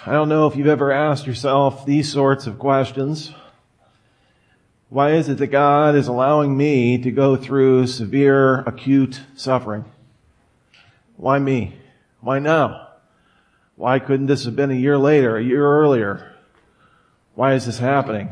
I don't know if you've ever asked yourself these sorts of questions. Why is it that God is allowing me to go through severe, acute suffering? Why me? Why now? Why couldn't this have been a year later, a year earlier? Why is this happening?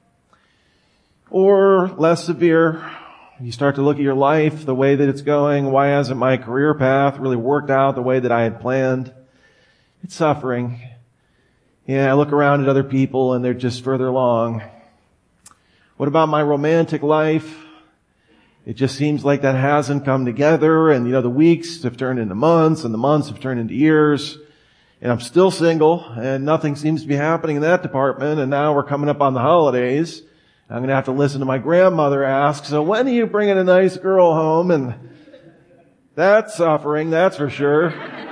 Or less severe, you start to look at your life, the way that it's going. Why hasn't my career path really worked out the way that I had planned? It's suffering. Yeah, I look around at other people and they're just further along. What about my romantic life? It just seems like that hasn't come together, and the weeks have turned into months and the months have turned into years, and I'm still single and nothing seems to be happening in that department, and now we're coming up on the holidays. I'm going to have to listen to my grandmother ask, so when are you bringing a nice girl home? And that's suffering, that's for sure.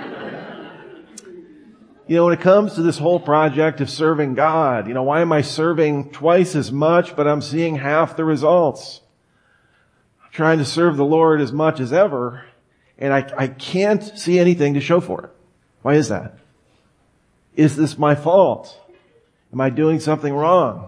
When it comes to this whole project of serving God, why am I serving twice as much, but I'm seeing half the results? I'm trying to serve the Lord as much as ever, and I can't see anything to show for it. Why is that? Is this my fault? Am I doing something wrong?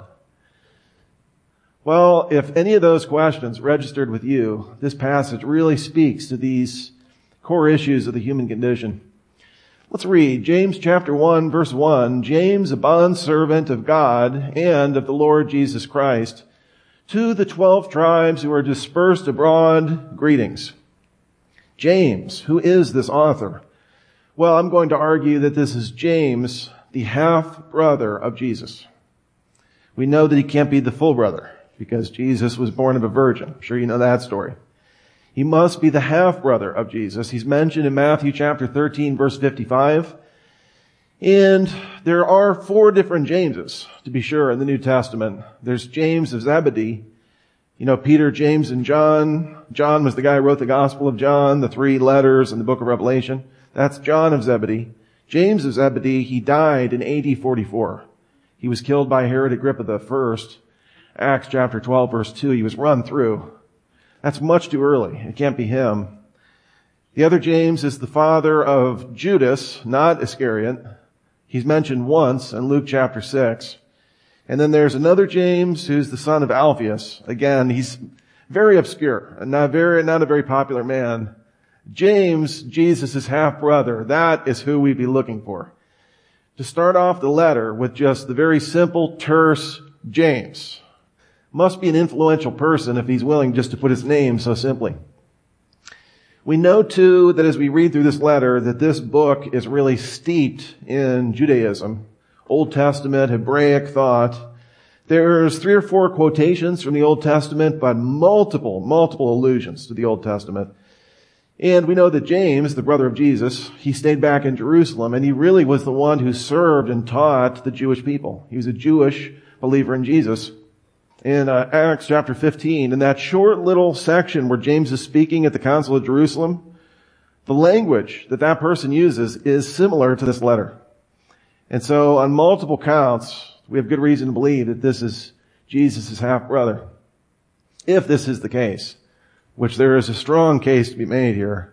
Well, if any of those questions registered with you, this passage really speaks to these core issues of the human condition. Let's read James chapter 1, verse 1. James, a bondservant of God and of the Lord Jesus Christ, to the 12 tribes who are dispersed abroad, greetings. James, who is this author? Well, I'm going to argue that this is James, the half-brother of Jesus. We know that he can't be the full brother because Jesus was born of a virgin. I'm sure you know that story. He must be the half-brother of Jesus. He's mentioned in Matthew chapter 13, verse 55. And there are 4 different Jameses, to be sure, in the New Testament. There's James of Zebedee. Peter, James, and John. John was the guy who wrote the Gospel of John, the 3 letters in the book of Revelation. That's John of Zebedee. James of Zebedee, he died in AD 44. He was killed by Herod Agrippa I. Acts chapter 12, verse 2, he was run through. That's much too early. It can't be him. The other James is the father of Judas, not Iscariot. He's mentioned once in Luke chapter 6. And then there's another James who's the son of Alphaeus. Again, he's very obscure and not a very popular man. James, Jesus' half-brother, that is who we'd be looking for. To start off the letter with just the very simple, terse James. Must be an influential person if he's willing just to put his name so simply. We know too that as we read through this letter that this book is really steeped in Judaism, Old Testament, Hebraic thought. There's 3 or 4 quotations from the Old Testament, but multiple allusions to the Old Testament. And we know that James, the brother of Jesus, he stayed back in Jerusalem, and he really was the one who served and taught the Jewish people. He was a Jewish believer in Jesus. In Acts chapter 15, in that short little section where James is speaking at the Council of Jerusalem, the language that person uses is similar to this letter. And so on multiple counts, we have good reason to believe that this is Jesus' half-brother. If this is the case, which there is a strong case to be made here,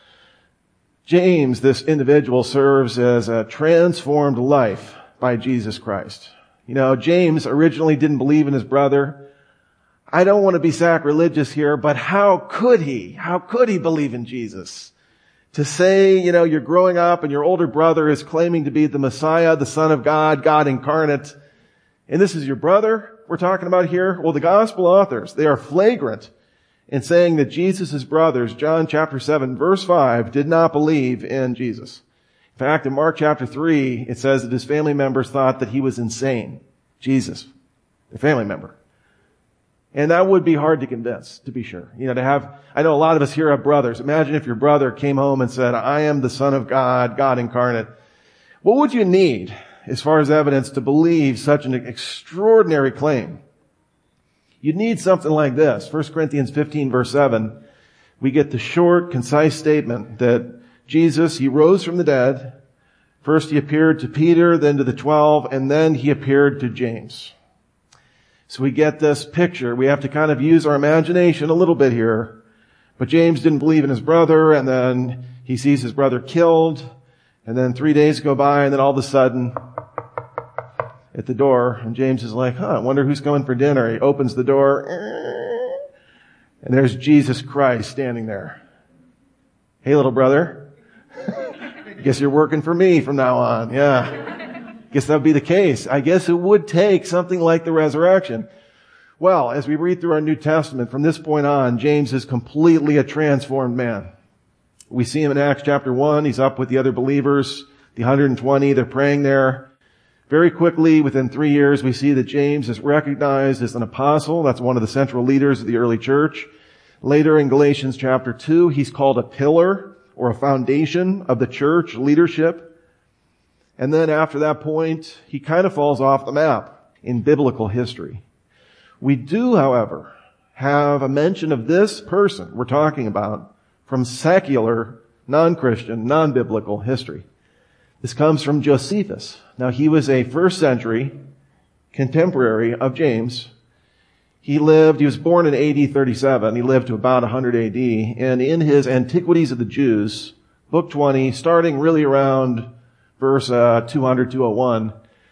James, this individual, serves as a transformed life by Jesus Christ. James originally didn't believe in his brother. I don't want to be sacrilegious here, but how could he? How could he believe in Jesus? To say, you're growing up and your older brother is claiming to be the Messiah, the Son of God, God incarnate, and this is your brother we're talking about here? Well, the gospel authors, they are flagrant in saying that Jesus' brothers, John chapter 7, verse 5, did not believe in Jesus. In fact, in Mark chapter 3, it says that his family members thought that he was insane. Jesus, their family member. And that would be hard to convince, to be sure. I know a lot of us here have brothers. Imagine if your brother came home and said, I am the Son of God, God incarnate. What would you need as far as evidence to believe such an extraordinary claim? You'd need something like this. 1 Corinthians 15, verse 7, we get the short, concise statement that Jesus, he rose from the dead. First he appeared to Peter, then to the 12, and then he appeared to James. So we get this picture. We have to kind of use our imagination a little bit here. But James didn't believe in his brother, and then he sees his brother killed, and then 3 days go by, and then all of a sudden, at the door, and James is like, I wonder who's coming for dinner. He opens the door, and there's Jesus Christ standing there. Hey, little brother. Guess you're working for me from now on. Yeah. Guess that would be the case. I guess it would take something like the resurrection. Well, as we read through our New Testament, from this point on, James is completely a transformed man. We see him in Acts chapter 1. He's up with the other believers, the 120. They're praying there. Very quickly, within 3 years, we see that James is recognized as an apostle. That's one of the central leaders of the early church. Later in Galatians chapter 2, he's called a pillar or a foundation of the church leadership. And then after that point, he kind of falls off the map in biblical history. We do, however, have a mention of this person we're talking about from secular, non-Christian, non-biblical history. This comes from Josephus. Now, he was a first century contemporary of James. He was born in AD 37. He lived to about 100 AD. And in his Antiquities of the Jews, book 20, starting really around verse 200, 201,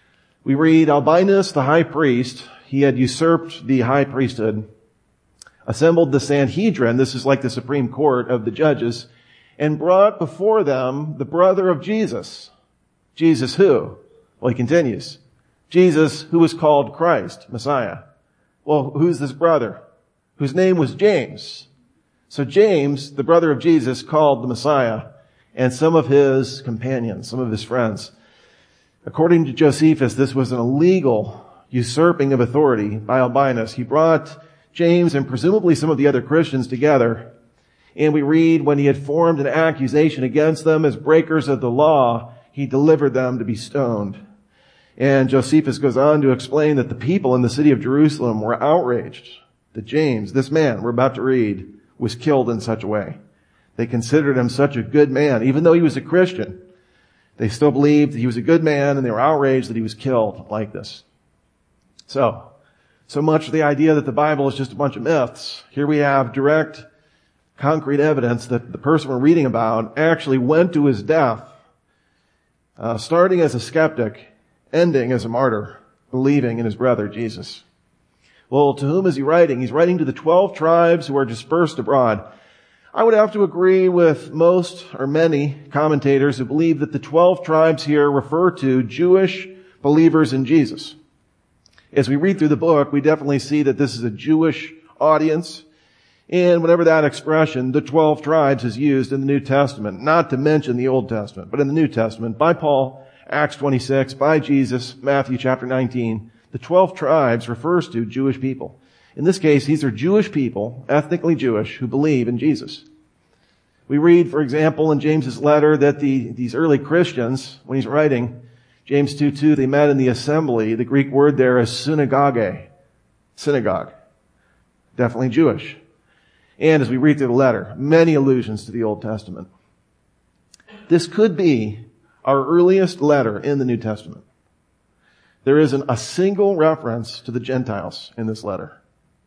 we read, Albinus, the high priest, he had usurped the high priesthood, assembled the Sanhedrin, this is like the Supreme Court of the judges, and brought before them the brother of Jesus. Jesus who? Well, he continues. Jesus who was called Christ, Messiah. Well, who's this brother? Whose name was James. So James, the brother of Jesus, called the Messiah, and some of his companions, some of his friends. According to Josephus, this was an illegal usurping of authority by Albinus. He brought James and presumably some of the other Christians together, and we read when he had formed an accusation against them as breakers of the law, he delivered them to be stoned. And Josephus goes on to explain that the people in the city of Jerusalem were outraged that James, this man we're about to read, was killed in such a way. They considered him such a good man. Even though he was a Christian, they still believed that he was a good man, and they were outraged that he was killed like this. So much for the idea that the Bible is just a bunch of myths. Here we have direct, concrete evidence that the person we're reading about actually went to his death, starting as a skeptic, ending as a martyr, believing in his brother Jesus. Well, to whom is he writing? He's writing to the 12 tribes who are dispersed abroad. I would have to agree with most or many commentators who believe that the 12 tribes here refer to Jewish believers in Jesus. As we read through the book, we definitely see that this is a Jewish audience. And whenever that expression, the 12 tribes, is used in the New Testament, not to mention the Old Testament, but in the New Testament, by Paul, Acts 26, by Jesus, Matthew chapter 19, the 12 tribes refers to Jewish people. In this case, these are Jewish people, ethnically Jewish, who believe in Jesus. We read, for example, in James's letter that these early Christians, when he's writing, James 2:2, they met in the assembly. The Greek word there is synagogue. Synagogue. Definitely Jewish. And as we read through the letter, many allusions to the Old Testament. This could be our earliest letter in the New Testament. There isn't a single reference to the Gentiles in this letter.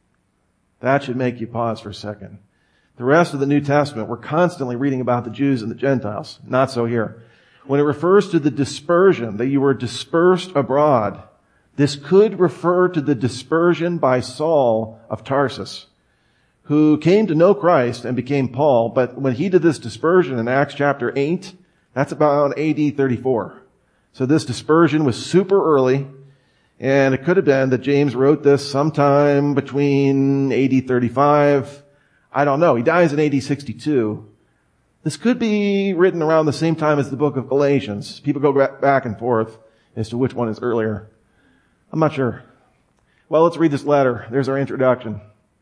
That should make you pause for a second. The rest of the New Testament, we're constantly reading about the Jews and the Gentiles. Not so here. When it refers to the dispersion, that you were dispersed abroad, this could refer to the dispersion by Saul of Tarsus, who came to know Christ and became Paul. But when he did this dispersion in Acts chapter 8, that's about AD 34. So this dispersion was super early, and it could have been that James wrote this sometime between AD 35. I don't know. He dies in AD 62. This could be written around the same time as the book of Galatians. People go back and forth as to which one is earlier. I'm not sure. Well, let's read this letter. There's our introduction.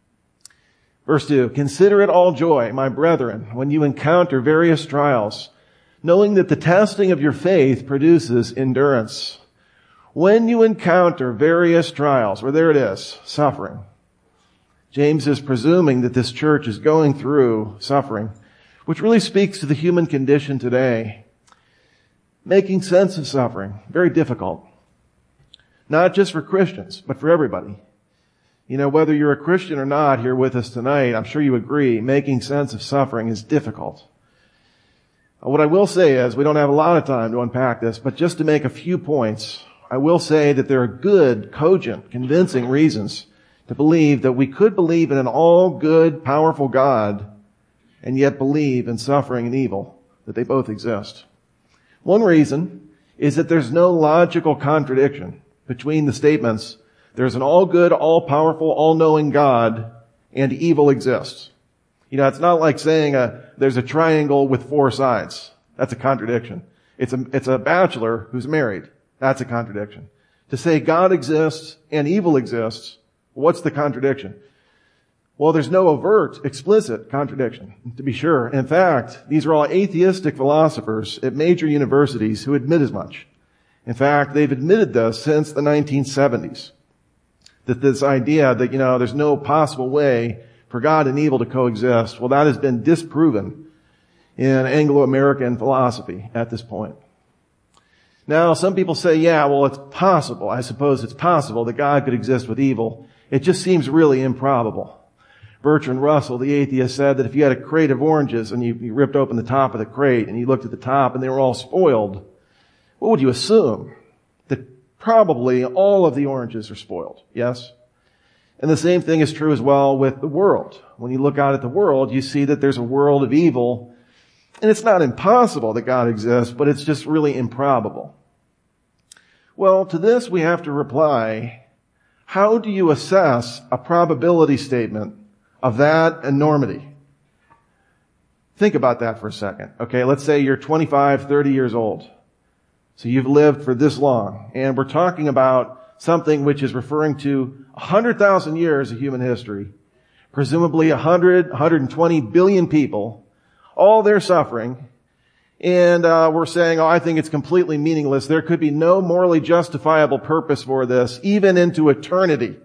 Verse 2, consider it all joy, my brethren, when you encounter various trials, knowing that the testing of your faith produces endurance. When you encounter various trials, or there it is, suffering. James is presuming that this church is going through suffering, which really speaks to the human condition today. Making sense of suffering, very difficult. Not just for Christians, but for everybody. You know, whether you're a Christian or not here with us tonight, I'm sure you agree, making sense of suffering is difficult. What I will say is, we don't have a lot of time to unpack this, but just to make a few points, I will say that there are good, cogent, convincing reasons to believe that we could believe in an all-good, powerful God and yet believe in suffering and evil, that they both exist. One reason is that there's no logical contradiction between the statements, there's an all-good, all-powerful, all-knowing God and evil exists. You know, it's not like saying there's a triangle with four sides. That's a contradiction. It's a bachelor who's married. That's a contradiction. To say God exists and evil exists, what's the contradiction? Well, there's no overt, explicit contradiction, to be sure. In fact, these are all atheistic philosophers at major universities who admit as much. In fact, they've admitted this since the 1970s. That this idea that, there's no possible way for God and evil to coexist, well, that has been disproven in Anglo-American philosophy at this point. Now, some people say, it's possible. I suppose it's possible that God could exist with evil. It just seems really improbable. Bertrand Russell, the atheist, said that if you had a crate of oranges and you ripped open the top of the crate and you looked at the top and they were all spoiled, what would you assume? That probably all of the oranges are spoiled, yes? And the same thing is true as well with the world. When you look out at the world, you see that there's a world of evil. And it's not impossible that God exists, but it's just really improbable. Well, to this we have to reply, how do you assess a probability statement of that enormity? Think about that for a second. Okay, let's say you're 25, 30 years old. So you've lived for this long. And we're talking about something which is referring to 100,000 years of human history. Presumably 120 billion people. All their suffering, and we're saying, I think it's completely meaningless. There could be no morally justifiable purpose for this, even into eternity.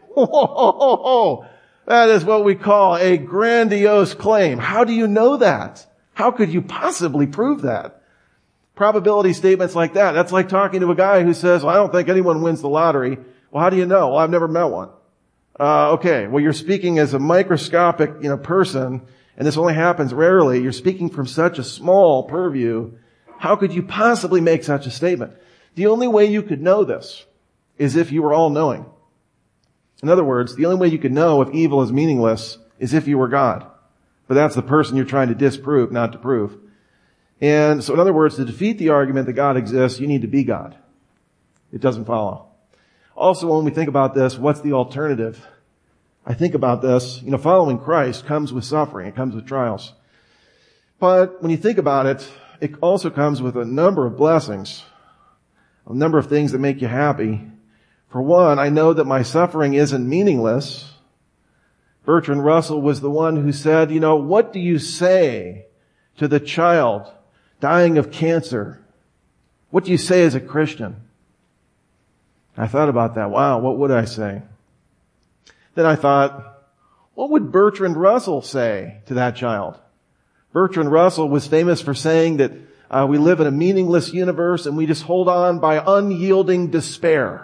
That is what we call a grandiose claim. How do you know that? How could you possibly prove that? Probability statements like that, that's like talking to a guy who says, I don't think anyone wins the lottery. Well, how do you know? Well, I've never met one. Okay, well, you're speaking as a microscopic, person, and this only happens rarely. You're speaking from such a small purview. How could you possibly make such a statement? The only way you could know this is if you were all-knowing. In other words, the only way you could know if evil is meaningless is if you were God. But that's the person you're trying to disprove, not to prove. And so in other words, to defeat the argument that God exists, you need to be God. It doesn't follow. Also, when we think about this, what's the alternative? I think about this, following Christ comes with suffering. It comes with trials. But when you think about it, it also comes with a number of blessings, a number of things that make you happy. For one, I know that my suffering isn't meaningless. Bertrand Russell was the one who said, what do you say to the child dying of cancer? What do you say as a Christian? I thought about that. Wow, what would I say? Then I thought, what would Bertrand Russell say to that child? Bertrand Russell was famous for saying that we live in a meaningless universe and we just hold on by unyielding despair.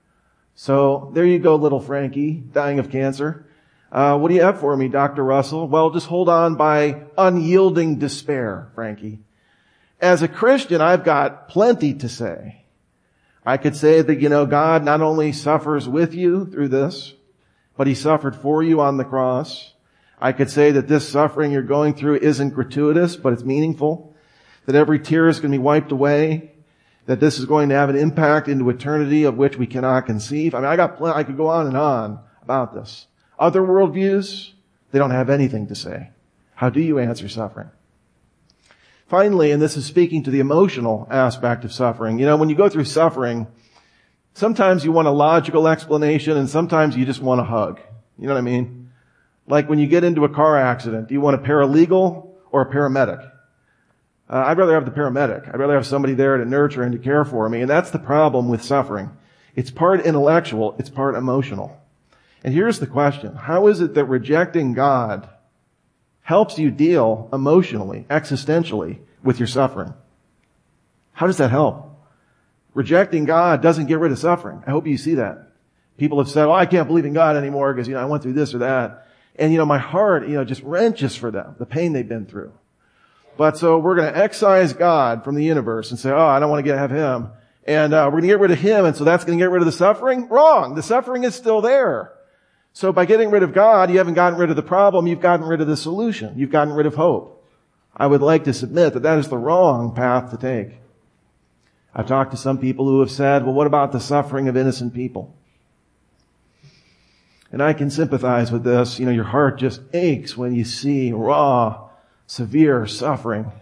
So there you go, little Frankie, dying of cancer. What do you have for me, Dr. Russell? Well, just hold on by unyielding despair, Frankie. As a Christian, I've got plenty to say. I could say that, God not only suffers with you through this, but He suffered for you on the cross. I could say that this suffering you're going through isn't gratuitous, but it's meaningful. That every tear is going to be wiped away. That this is going to have an impact into eternity of which we cannot conceive. I could go on and on about this. Other worldviews, they don't have anything to say. How do you answer suffering? Finally, and this is speaking to the emotional aspect of suffering, when you go through suffering, sometimes you want a logical explanation and sometimes you just want a hug. You know what I mean? Like when you get into a car accident, do you want a paralegal or a paramedic? I'd rather have the paramedic. I'd rather have somebody there to nurture and to care for me. And that's the problem with suffering. It's part intellectual. It's part emotional. And here's the question. How is it that rejecting God helps you deal emotionally, existentially, with your suffering? How does that help? Rejecting God doesn't get rid of suffering. I hope you see that. People have said, I can't believe in God anymore because, I went through this or that. And, my heart, just wrenches for them, the pain they've been through. But so we're going to excise God from the universe and say, I don't want to have Him. And we're going to get rid of him, and so that's going to get rid of the suffering? Wrong. The suffering is still there. So by getting rid of God, you haven't gotten rid of the problem, you've gotten rid of the solution. You've gotten rid of hope. I would like to submit that that is the wrong path to take. I've talked to some people who have said, well, what about the suffering of innocent people? And I can sympathize with this. You know, your heart just aches when you see raw, severe suffering.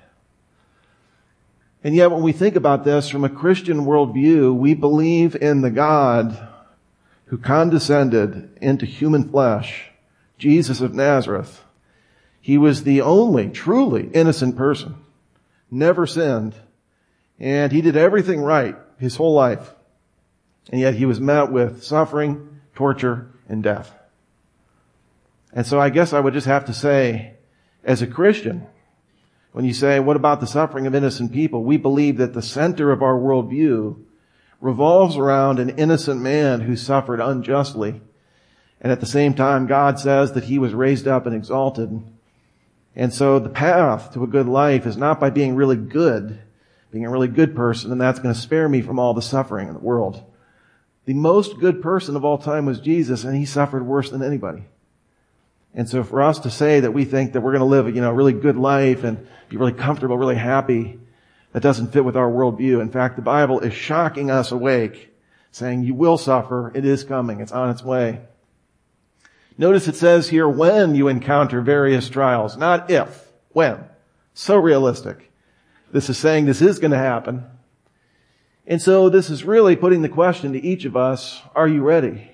And yet when we think about this from a Christian worldview, we believe in the God who condescended into human flesh, Jesus of Nazareth. He was the only truly innocent person, never sinned, and he did everything right his whole life. And yet he was met with suffering, torture, and death. And so I guess I would just have to say, as a Christian, when you say, what about the suffering of innocent people? We believe that the center of our worldview revolves around an innocent man who suffered unjustly. And at the same time, God says that he was raised up and exalted. And so the path to a good life is not by being really good, being a really good person, and that's going to spare me from all the suffering in the world. The most good person of all time was Jesus, and he suffered worse than anybody. And so for us to say that we think that we're going to live a really good life and be really comfortable, really happy, that doesn't fit with our worldview. In fact, the Bible is shocking us awake, saying you will suffer. It is coming. It's on its way. Notice it says here, when you encounter various trials, not if, when. So realistic. This is saying this is going to happen. And so this is really putting the question to each of us, are you ready?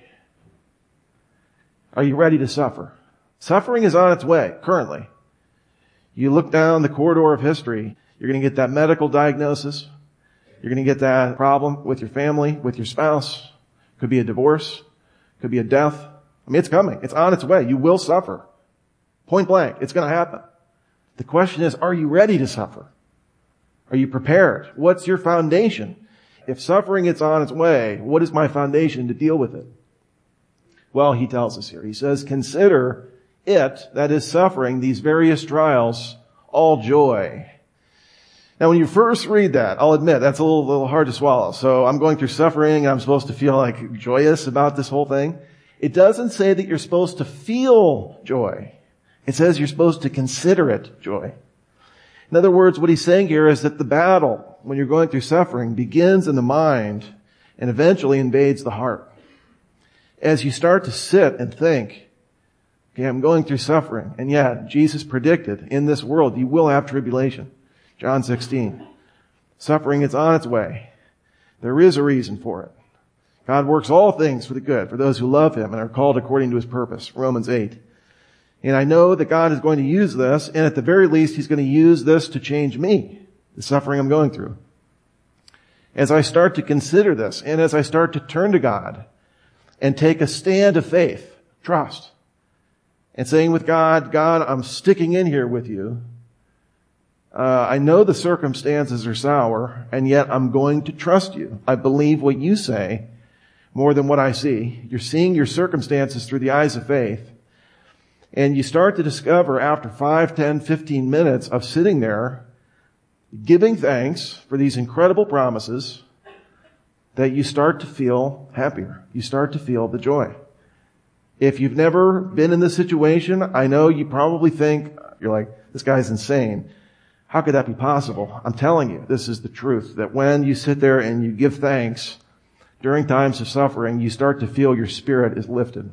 Are you ready to suffer? Suffering is on its way, currently. You look down the corridor of history, you're going to get that medical diagnosis. You're going to get that problem with your family, with your spouse. Could be a divorce. Could be a death. I mean, it's coming. It's on its way. You will suffer. Point blank. It's going to happen. The question is, are you ready to suffer? Are you prepared? What's your foundation? If suffering is on its way, what is my foundation to deal with it? Well, he tells us here. He says, consider it, that is suffering, these various trials, all joy. Now, when you first read that, I'll admit, that's a little hard to swallow. So I'm going through suffering, and I'm supposed to feel like joyous about this whole thing. It doesn't say that you're supposed to feel joy. It says you're supposed to consider it joy. In other words, what he's saying here is that the battle, when you're going through suffering, begins in the mind and eventually invades the heart. As you start to sit and think, okay, I'm going through suffering, and yet Jesus predicted in this world you will have tribulation. John 16. Suffering is on its way. There is a reason for it. God works all things for the good, for those who love him and are called according to his purpose. Romans 8. And I know that God is going to use this, and at the very least, he's going to use this to change me, the suffering I'm going through. As I start to consider this, and as I start to turn to God and take a stand of faith, trust, and saying with God, God, I'm sticking in here with you. I know the circumstances are sour, and yet I'm going to trust you. I believe what you say more than what I see. You're seeing your circumstances through the eyes of faith. And you start to discover after 5, 10, 15 minutes of sitting there, giving thanks for these incredible promises, that you start to feel happier. You start to feel the joy. If you've never been in this situation, I know you probably think, you're like, this guy's insane. How could that be possible? I'm telling you, this is the truth, that when you sit there and you give thanks during times of suffering, you start to feel your spirit is lifted.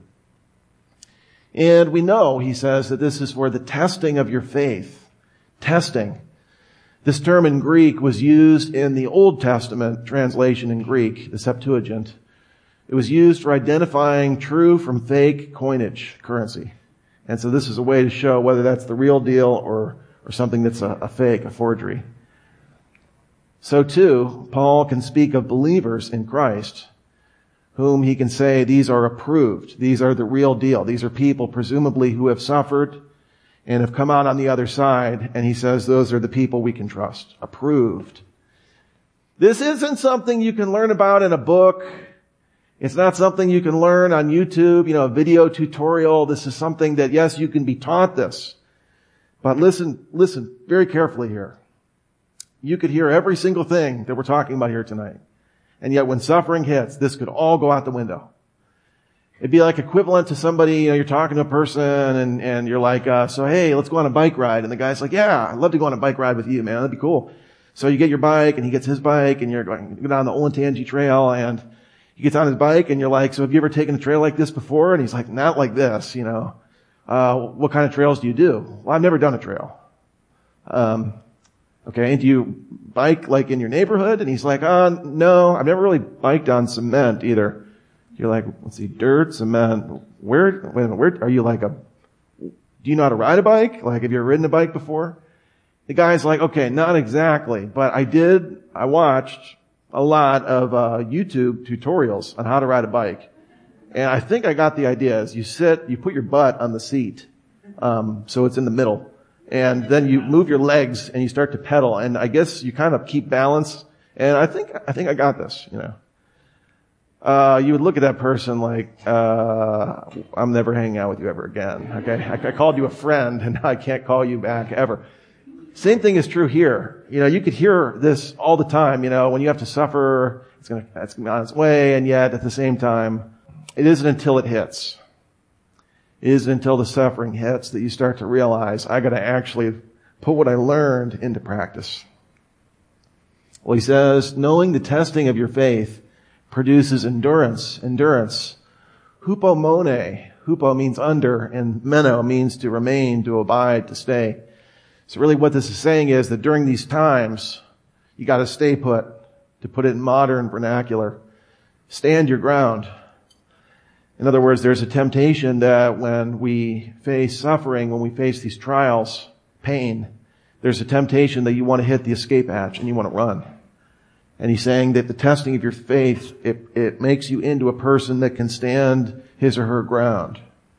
And we know, he says, that this is for the testing of your faith. Testing. This term in Greek was used in the Old Testament translation in Greek, the Septuagint. It was used for identifying true from fake coinage currency. And so this is a way to show whether that's the real deal or something that's a fake, a forgery. So too, Paul can speak of believers in Christ, whom he can say these are approved. These are the real deal. These are people presumably who have suffered and have come out on the other side. And he says those are the people we can trust. Approved. This isn't something you can learn about in a book. It's not something you can learn on YouTube, a video tutorial. This is something that, yes, you can be taught this. But listen very carefully here. You could hear every single thing that we're talking about here tonight. And yet when suffering hits, this could all go out the window. It'd be like equivalent to somebody, you're talking to a person and you're like, so hey, let's go on a bike ride. And the guy's like, yeah, I'd love to go on a bike ride with you, man. That'd be cool. So you get your bike and he gets his bike and you're going to go down the Olentangy Trail and he gets on his bike and you're like, so have you ever taken a trail like this before? And he's like, not like this, what kind of trails do you do? Well, I've never done a trail. Okay, do you bike like in your neighborhood? And he's like, no, I've never really biked on cement either. You're like, let's see, dirt, cement. Where are you do you know how to ride a bike? Like, have you ever ridden a bike before? The guy's like, okay, not exactly, but I watched a lot of YouTube tutorials on how to ride a bike. And I think I got the idea is you put your butt on the seat, so it's in the middle. And then you move your legs and you start to pedal. And I guess you kind of keep balance. And I think I got this, you would look at that person like, I'm never hanging out with you ever again. Okay. I called you a friend and now I can't call you back ever. Same thing is true here. You could hear this all the time, when you have to suffer, it's going to be on its way. And yet at the same time, it isn't until it hits. It isn't until the suffering hits that you start to realize I got to actually put what I learned into practice. Well, he says, knowing the testing of your faith produces endurance. Hupomone. Hupo means under, and meno means to remain, to abide, to stay. So really what this is saying is that during these times, you got to stay put, to put it in modern vernacular. Stand your ground. In other words, there's a temptation that when we face suffering, when we face these trials, pain, there's a temptation that you want to hit the escape hatch and you want to run. And he's saying that the testing of your faith, it makes you into a person that can stand his or her ground.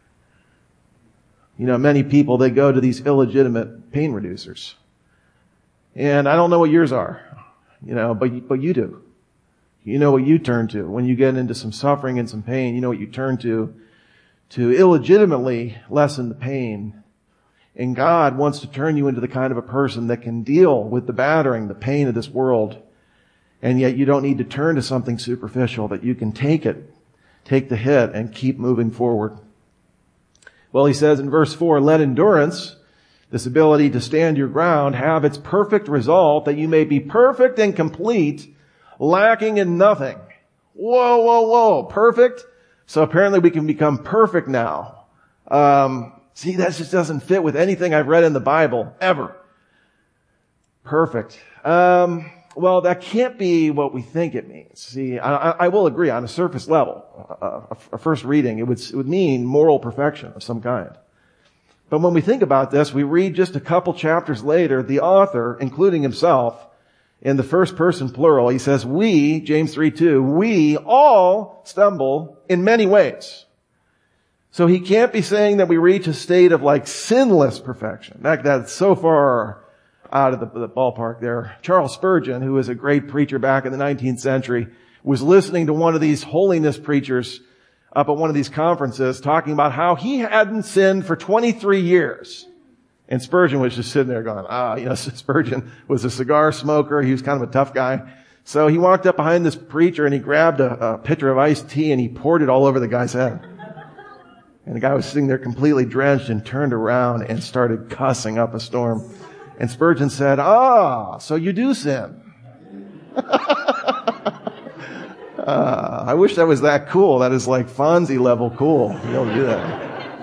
Many people, they go to these illegitimate pain reducers. And I don't know what yours are, but you do. You know what you turn to when you get into some suffering and some pain. You know what you turn to illegitimately lessen the pain. And God wants to turn you into the kind of a person that can deal with the battering, the pain of this world. And yet you don't need to turn to something superficial, that you can take the hit and keep moving forward. Well, he says in verse 4, let endurance, this ability to stand your ground, have its perfect result, that you may be perfect and complete, lacking in nothing. Whoa. Perfect? So apparently we can become perfect now. See, that just doesn't fit with anything I've read in the Bible, ever. Perfect. Well, that can't be what we think it means. See, I will agree on a surface level, a first reading, it would mean moral perfection of some kind. But when we think about this, we read just a couple chapters later, the author, including himself, in the first person plural, he says, we, James 3:2, we all stumble in many ways. So he can't be saying that we reach a state of like sinless perfection. That's so far out of the ballpark there. Charles Spurgeon, who was a great preacher back in the 19th century, was listening to one of these holiness preachers up at one of these conferences talking about how he hadn't sinned for 23 years. And Spurgeon was just sitting there going, Spurgeon was a cigar smoker. He was kind of a tough guy. So he walked up behind this preacher and he grabbed a pitcher of iced tea and he poured it all over the guy's head. And the guy was sitting there completely drenched and turned around and started cussing up a storm. And Spurgeon said, so you do sin. I wish that was that cool. That is like Fonzie level cool. You don't do that.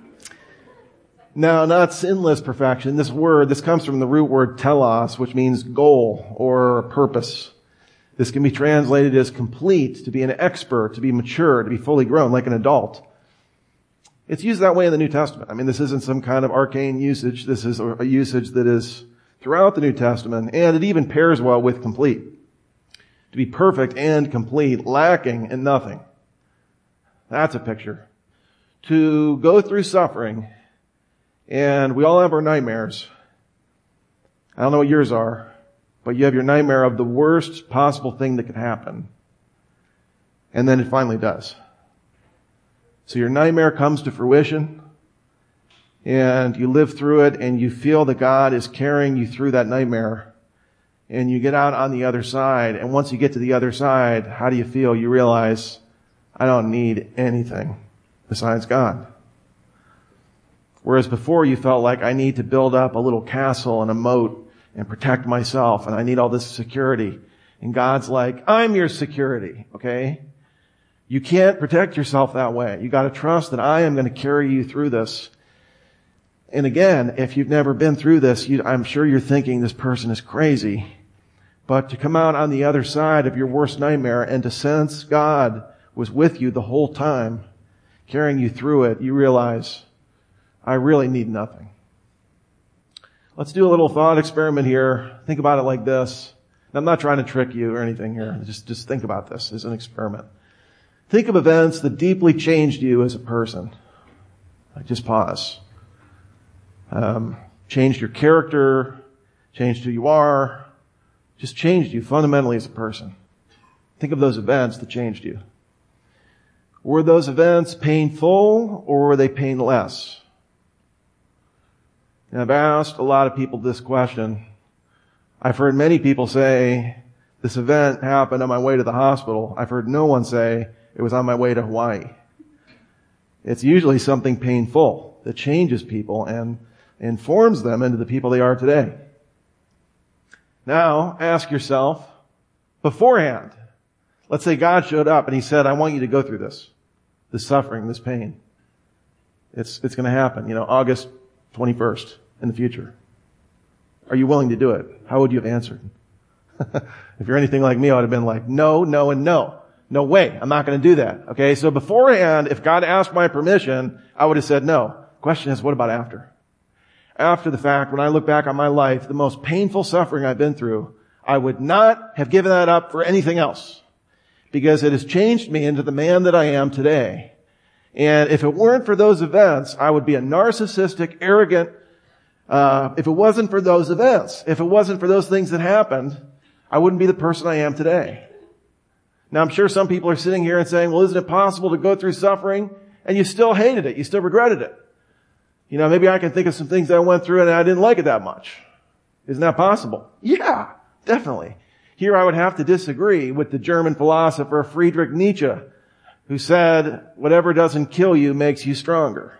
No, not sinless perfection. This comes from the root word telos, which means goal or purpose. This can be translated as complete, to be an expert, to be mature, to be fully grown, like an adult. It's used that way in the New Testament. I mean, this isn't some kind of arcane usage. This is a usage that is throughout the New Testament, and it even pairs well with complete. To be perfect and complete, lacking in nothing. That's a picture. To go through suffering, and we all have our nightmares. I don't know what yours are, but you have your nightmare of the worst possible thing that could happen. And then it finally does. So your nightmare comes to fruition, and you live through it, and you feel that God is carrying you through that nightmare. and you get out on the other side. And once you get to the other side, how do you feel? You realize, I don't need anything besides God. Whereas before you felt like I need to build up a little castle and a moat and protect myself, and I need all this security. And God's like, I'm your security, okay? You can't protect yourself that way. You got to trust that I am going to carry you through this. And again, if you've never been through this, I'm sure you're thinking this person is crazy. But to come out on the other side of your worst nightmare and to sense God was with you the whole time, carrying you through it, you realize, I really need nothing. Let's do a little thought experiment here. Think about it like this. I'm not trying to trick you or anything here. Just think about this as an experiment. Think of events that deeply changed you as a person. Just pause. Changed your character, changed who you are, just changed you fundamentally as a person. Think of those events that changed you. Were those events painful or were they painless? And I've asked a lot of people this question. I've heard many people say, this event happened on my way to the hospital. I've heard no one say, it was on my way to Hawaii. It's usually something painful that changes people and forms them into the people they are today. Now, ask yourself, beforehand, let's say God showed up and He said, I want you to go through this suffering, this pain. It's going to happen, August 21st in the future. Are you willing to do it? How would you have answered? If you're anything like me, I would have been like, no, no, and no. No way. I'm not going to do that. Okay. So beforehand, if God asked my permission, I would have said no. Question is, what about after? After the fact, when I look back on my life, the most painful suffering I've been through, I would not have given that up for anything else because it has changed me into the man that I am today. And if it weren't for those events, I would be a narcissistic, arrogant, if it wasn't for those events, if it wasn't for those things that happened, I wouldn't be the person I am today. Now, I'm sure some people are sitting here and saying, well, isn't it possible to go through suffering and you still hated it? You still regretted it. Maybe I can think of some things that I went through and I didn't like it that much. Isn't that possible? Yeah, definitely. Here I would have to disagree with the German philosopher Friedrich Nietzsche, who said, whatever doesn't kill you makes you stronger.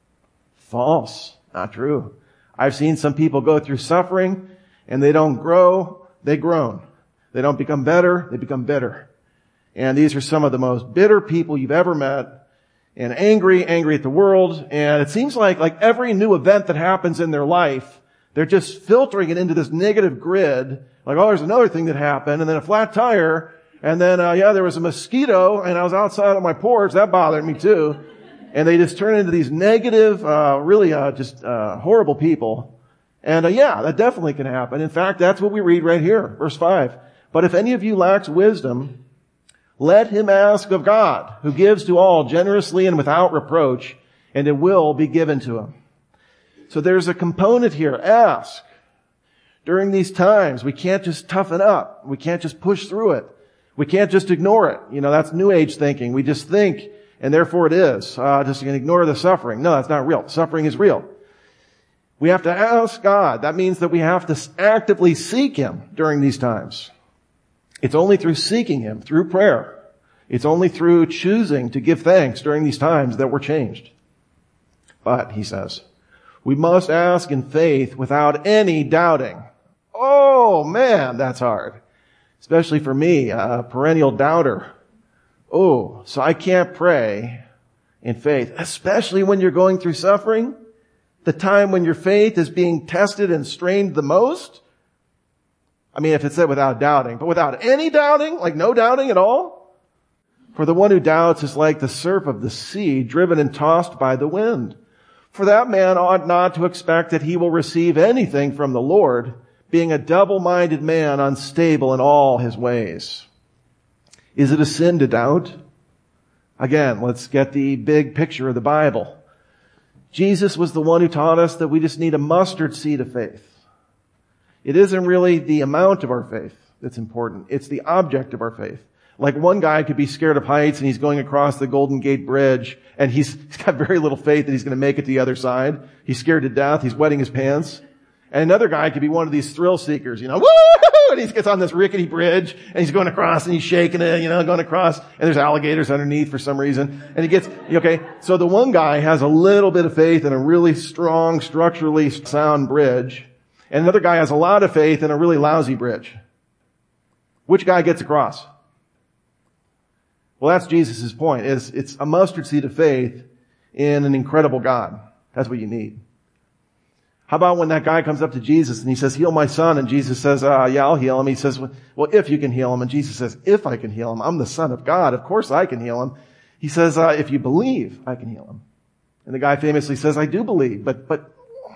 False. Not true. I've seen some people go through suffering and they don't grow, they groan. They don't become better, they become bitter. And these are some of the most bitter people you've ever met, and angry at the world. And it seems like every new event that happens in their life, they're just filtering it into this negative grid. Like, oh, there's another thing that happened, and then a flat tire, and then, there was a mosquito, and I was outside on my porch. That bothered me too. And they just turn into these negative, horrible people. And that definitely can happen. In fact, that's what we read right here, verse 5. But if any of you lacks wisdom, let him ask of God, who gives to all generously and without reproach, and it will be given to him. So there's a component here. Ask. During these times, we can't just toughen up. We can't just push through it. We can't just ignore it. That's New Age thinking. We just think, and therefore it is. Just ignore the suffering. No, that's not real. Suffering is real. We have to ask God. That means that we have to actively seek Him during these times. It's only through seeking Him, through prayer. It's only through choosing to give thanks during these times that we're changed. But, he says, we must ask in faith without any doubting. Oh, man, that's hard. Especially for me, a perennial doubter. Oh, so I can't pray in faith, especially when you're going through suffering, the time when your faith is being tested and strained the most. I mean, if it said without doubting, but without any doubting, like no doubting at all. For the one who doubts is like the surf of the sea, driven and tossed by the wind. For that man ought not to expect that he will receive anything from the Lord, being a double-minded man, unstable in all his ways. Is it a sin to doubt? Again, let's get the big picture of the Bible. Jesus was the one who taught us that we just need a mustard seed of faith. It isn't really the amount of our faith that's important. It's the object of our faith. Like one guy could be scared of heights and he's going across the Golden Gate Bridge and he's got very little faith that he's going to make it to the other side. He's scared to death. He's wetting his pants. And another guy could be one of these thrill seekers, woo! And he gets on this rickety bridge and he's going across and he's shaking it, going across, and there's alligators underneath for some reason. And he gets, okay, so the one guy has a little bit of faith in a really strong, structurally sound bridge, and another guy has a lot of faith in a really lousy bridge. Which guy gets across? Well, that's Jesus' point. It's a mustard seed of faith in an incredible God. That's what you need. How about when that guy comes up to Jesus and he says, heal my son, and Jesus says, yeah, I'll heal him. He says, well, if you can heal him. And Jesus says, if I can heal him, I'm the Son of God. Of course I can heal him. He says, if you believe, I can heal him. And the guy famously says, I do believe, but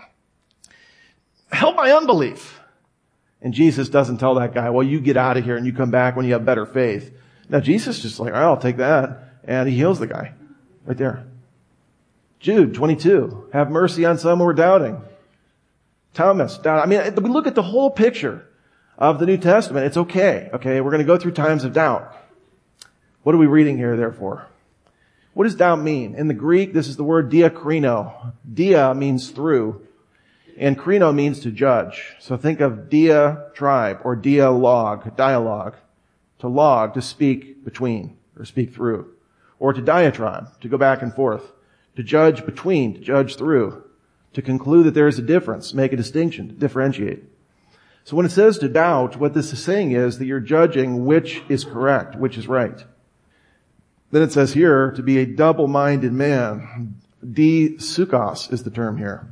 help my unbelief. And Jesus doesn't tell that guy, well, you get out of here and you come back when you have better faith. Now Jesus just like, all right, I'll take that. And he heals the guy right there. Jude 22, have mercy on some who are doubting. Thomas, doubt. I mean, we look at the whole picture of the New Testament. It's okay. Okay. We're going to go through times of doubt. What are we reading here, therefore? What does doubt mean? In the Greek, this is the word diakrino. Dia means through, and krino means to judge. So think of diatribe or dialogue, to log, to speak between or speak through, or to diatribe, to go back and forth, to judge between, to judge through, to conclude that there is a difference, make a distinction, to differentiate. So when it says to doubt, what this is saying is that you're judging which is correct, which is right. Then it says here to be a double-minded man. Disukos is the term here.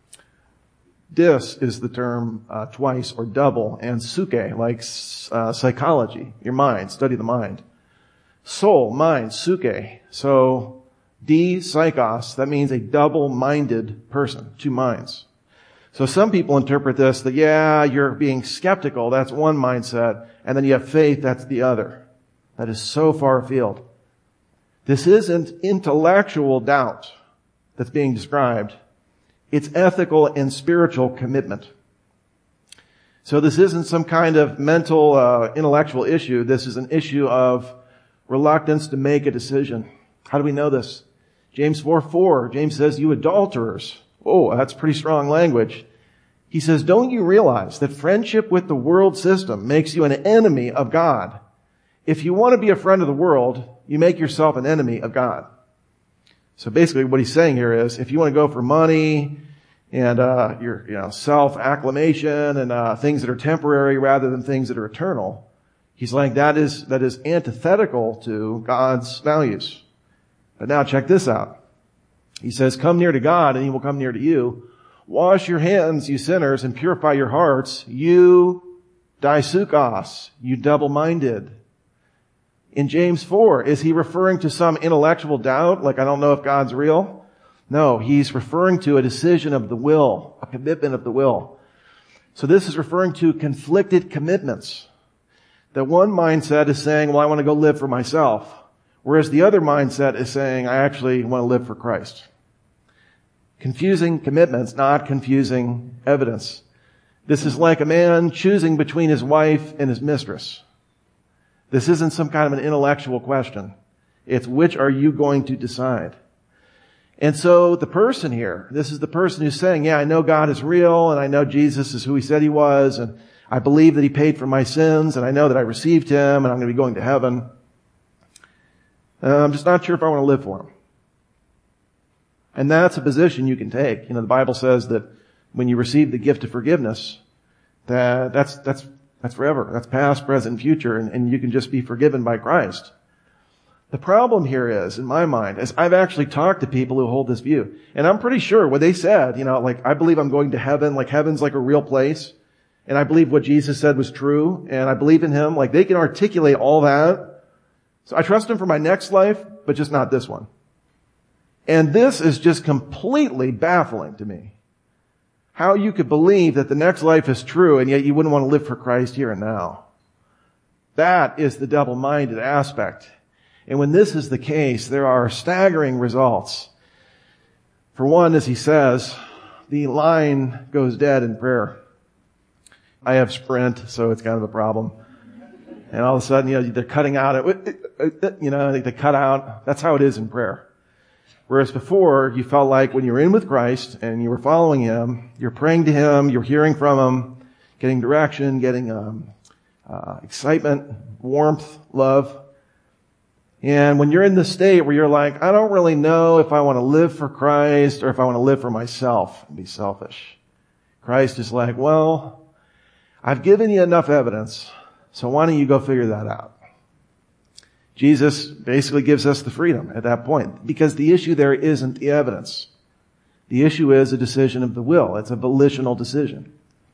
Dis is the term twice or double, and suke, like psychology, your mind, study the mind. Soul, mind, suke. So psychos, that means a double-minded person, two minds. So some people interpret this that, yeah, you're being skeptical, that's one mindset, and then you have faith, that's the other. That is so far afield. This isn't intellectual doubt that's being described. It's ethical and spiritual commitment. So this isn't some kind of mental, intellectual issue. This is an issue of reluctance to make a decision. How do we know this? James 4:4, James says, you adulterers. Oh, that's pretty strong language. He says, don't you realize that friendship with the world system makes you an enemy of God? If you want to be a friend of the world, you make yourself an enemy of God. So basically what he's saying here is, if you want to go for money and your self-acclamation and things that are temporary rather than things that are eternal, he's like, that is antithetical to God's values. But now check this out. He says, come near to God and he will come near to you. Wash your hands, you sinners, and purify your hearts, you disukos, you double-minded. In James 4, is he referring to some intellectual doubt, like I don't know if God's real? No, he's referring to a decision of the will, a commitment of the will. So this is referring to conflicted commitments. That one mindset is saying, well, I want to go live for myself. Whereas the other mindset is saying, I actually want to live for Christ. Confusing commitments, not confusing evidence. This is like a man choosing between his wife and his mistress. This isn't some kind of an intellectual question. It's which are you going to decide? And so the person here, this is the person who's saying, yeah, I know God is real, and I know Jesus is who he said he was, and I believe that he paid for my sins, and I know that I received him, and I'm going to be going to heaven. I'm just not sure if I want to live for him. And that's a position you can take. The Bible says that when you receive the gift of forgiveness, that's forever. That's past, present, future, and you can just be forgiven by Christ. The problem here is, in my mind, is I've actually talked to people who hold this view. And I'm pretty sure what they said, like, I believe I'm going to heaven, like heaven's like a real place. And I believe what Jesus said was true, and I believe in him. Like, they can articulate all that. So I trust him for my next life, but just not this one. And this is just completely baffling to me. How you could believe that the next life is true, and yet you wouldn't want to live for Christ here and now. That is the double-minded aspect. And when this is the case, there are staggering results. For one, as he says, the line goes dead in prayer. I have Sprint, so it's kind of a problem. And all of a sudden, they're cutting out, they cut out. That's how it is in prayer. Whereas before, you felt like when you were in with Christ and you were following him, you're praying to him, you're hearing from him, getting direction, getting excitement, warmth, love. And when you're in the state where you're like, I don't really know if I want to live for Christ or if I want to live for myself and be selfish, Christ is like, well, I've given you enough evidence, so why don't you go figure that out? Jesus basically gives us the freedom at that point, because the issue there isn't the evidence. The issue is a decision of the will. It's a volitional decision.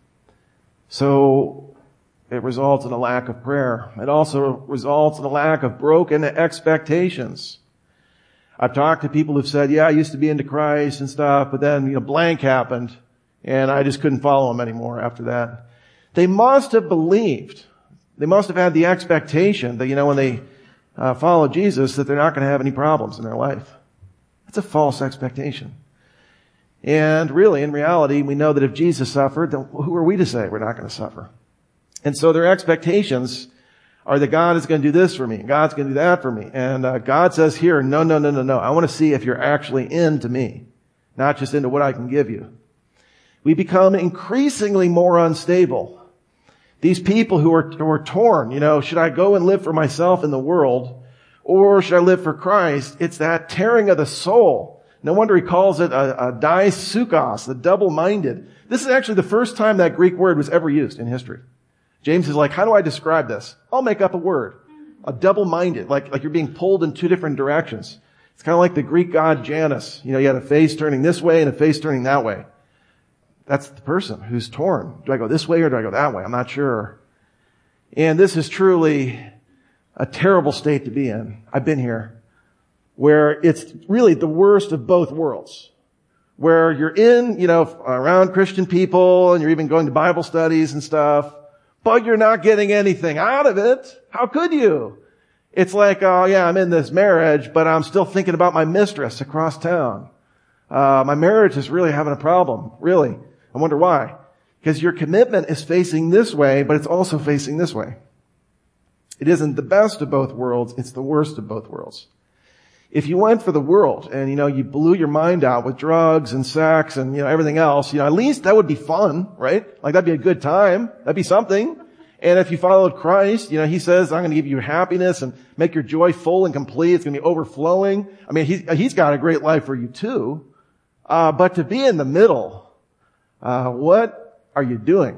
So it results in a lack of prayer. It also results in a lack of broken expectations. I've talked to people who've said, yeah, I used to be into Christ and stuff, but then, blank happened, and I just couldn't follow him anymore after that. They must have believed. They must have had the expectation that, when they follow Jesus, that they're not going to have any problems in their life. That's a false expectation. And really, in reality, we know that if Jesus suffered, then who are we to say we're not going to suffer? And so their expectations are that God is going to do this for me, God's going to do that for me. And God says here, no. I want to see if you're actually into me, not just into what I can give you. We become increasingly more unstable. These people who are torn, should I go and live for myself in the world, or should I live for Christ? It's that tearing of the soul. No wonder he calls it a daisukos, the double-minded. This is actually the first time that Greek word was ever used in history. James is like, how do I describe this? I'll make up a word. A double-minded, like you're being pulled in two different directions. It's kind of like the Greek god Janus. You had a face turning this way and a face turning that way. That's the person who's torn. Do I go this way or do I go that way? I'm not sure. And this is truly a terrible state to be in. I've been here. Where it's really the worst of both worlds. Where you're in, around Christian people and you're even going to Bible studies and stuff, but you're not getting anything out of it. How could you? It's like, oh yeah, I'm in this marriage, but I'm still thinking about my mistress across town. My marriage is really having a problem. Really. I wonder why. Because your commitment is facing this way, but it's also facing this way. It isn't the best of both worlds. It's the worst of both worlds. If you went for the world and, you blew your mind out with drugs and sex and, everything else, at least that would be fun, right? Like that'd be a good time. That'd be something. And if you followed Christ, he says, I'm going to give you happiness and make your joy full and complete. It's going to be overflowing. I mean, he's got a great life for you too. But to be in the middle, what are you doing?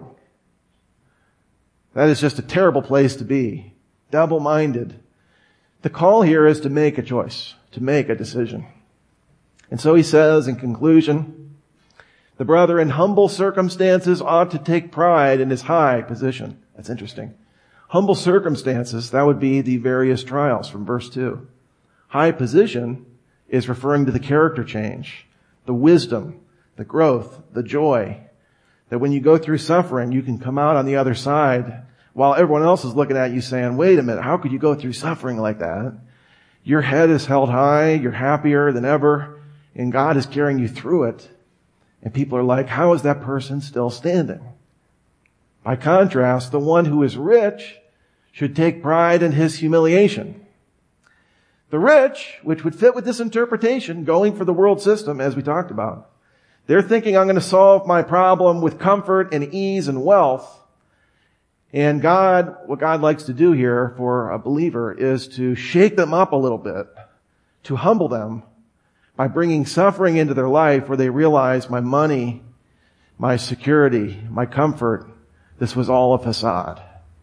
That is just a terrible place to be. Double-minded. The call here is to make a choice, to make a decision. And so he says in conclusion, the brother in humble circumstances ought to take pride in his high position. That's interesting. Humble circumstances, that would be the various trials from verse 2. High position is referring to the character change, the wisdom, the growth, the joy, that when you go through suffering, you can come out on the other side while everyone else is looking at you saying, wait a minute, how could you go through suffering like that? Your head is held high, you're happier than ever, and God is carrying you through it. And people are like, how is that person still standing? By contrast, the one who is rich should take pride in his humiliation. The rich, which would fit with this interpretation, going for the world system, as we talked about, they're thinking, I'm going to solve my problem with comfort and ease and wealth. And what God likes to do here for a believer is to shake them up a little bit, to humble them by bringing suffering into their life where they realize my money, my security, my comfort, this was all a facade.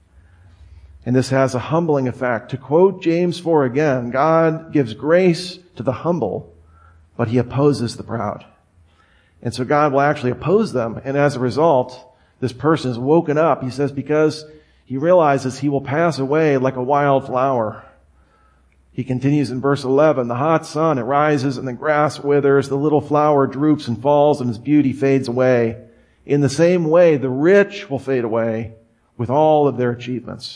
And this has a humbling effect. To quote James 4 again, God gives grace to the humble, but he opposes the proud. And so God will actually oppose them. And as a result, this person is woken up, he says, because he realizes he will pass away like a wild flower. He continues in verse 11, the hot sun, it rises and the grass withers, the little flower droops and falls and its beauty fades away. In the same way, the rich will fade away with all of their achievements.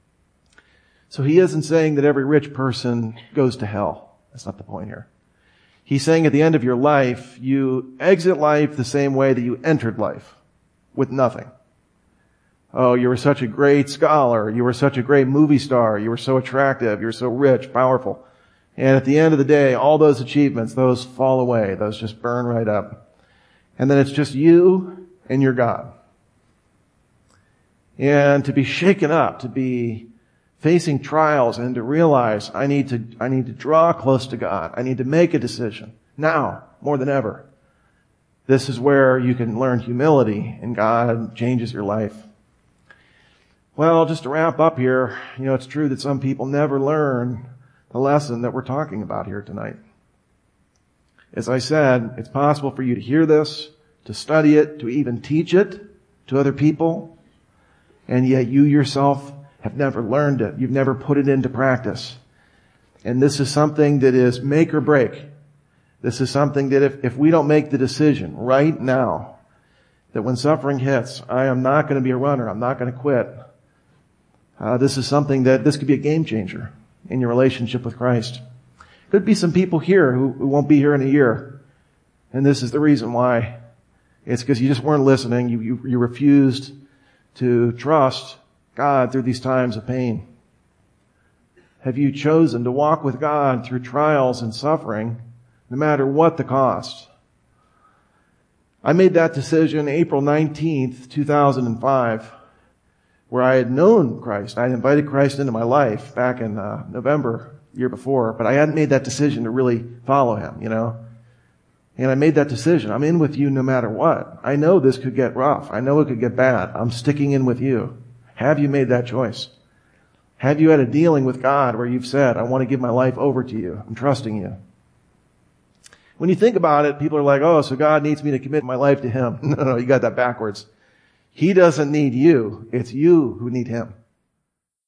So he isn't saying that every rich person goes to hell. That's not the point here. He's saying at the end of your life, you exit life the same way that you entered life, with nothing. Oh, you were such a great scholar. You were such a great movie star. You were so attractive. You were so rich, powerful. And at the end of the day, all those achievements, those fall away. Those just burn right up. And then it's just you and your God. and to be shaken up, to be facing trials, and to realize I need to draw close to God. I need to make a decision now more than ever. This is where you can learn humility, and God changes your life. Well, just to wrap up here, it's true that some people never learn the lesson that we're talking about here tonight. As I said, it's possible for you to hear this, to study it, to even teach it to other people, and yet you yourself have never learned it. You've never put it into practice. And this is something that is make or break. This is something that if we don't make the decision right now, that when suffering hits, I am not going to be a runner. I'm not going to quit. This is something this could be a game changer in your relationship with Christ. Could be some people here who won't be here in a year. And this is the reason why. It's because you just weren't listening. You refused to trust God through these times of pain. Have you chosen to walk with God through trials and suffering, no matter what the cost? I made that decision April 19th, 2005, where I had known Christ. I had invited Christ into my life back in November, the year before, but I hadn't made that decision to really follow Him, And I made that decision. I'm in with you no matter what. I know this could get rough. I know it could get bad. I'm sticking in with you. Have you made that choice? Have you had a dealing with God where you've said, I want to give my life over to you. I'm trusting you. When you think about it, people are like, oh, so God needs me to commit my life to Him. No, you got that backwards. He doesn't need you. It's you who need Him.